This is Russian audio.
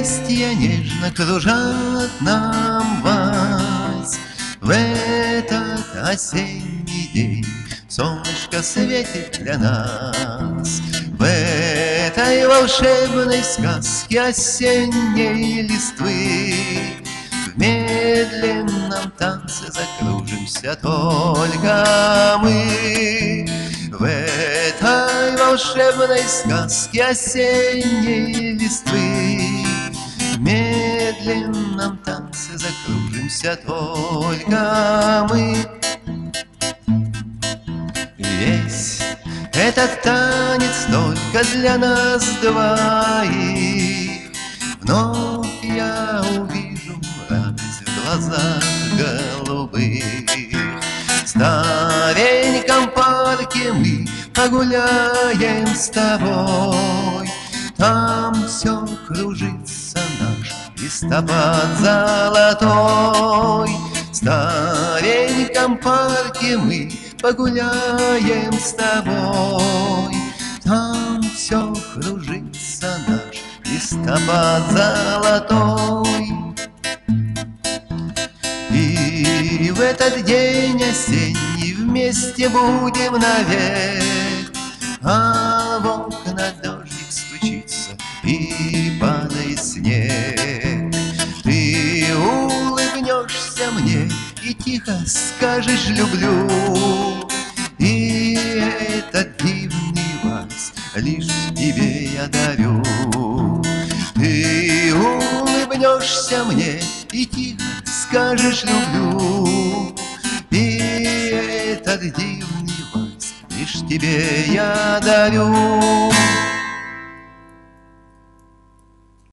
листья нежно кружат нам ввысь. В этот осенний день солнышко светит для нас. В этой волшебной сказке осенней листвы в медленном танце закружимся только мы. В этой волшебной сказке осенней листвы в медленном танце закружимся только мы. Весь этот танец только для нас двоих. Вновь я увижу радость в глазах голубых. В стареньком парке мы погуляем с тобой. Там все кружится наш листопад золотой. В стареньком парке мы погуляем с тобой. Там все кружится наш листопад золотой. И в этот день осенний вместе будем навек, а в окна дождик стучится и падает снег. Ты улыбнешься мне и тихо скажешь «люблю», и этот дивный вальс лишь тебе я дарю. Ты улыбнешься мне и тихо скажешь «люблю», и этот дивный вальс лишь тебе я дарю.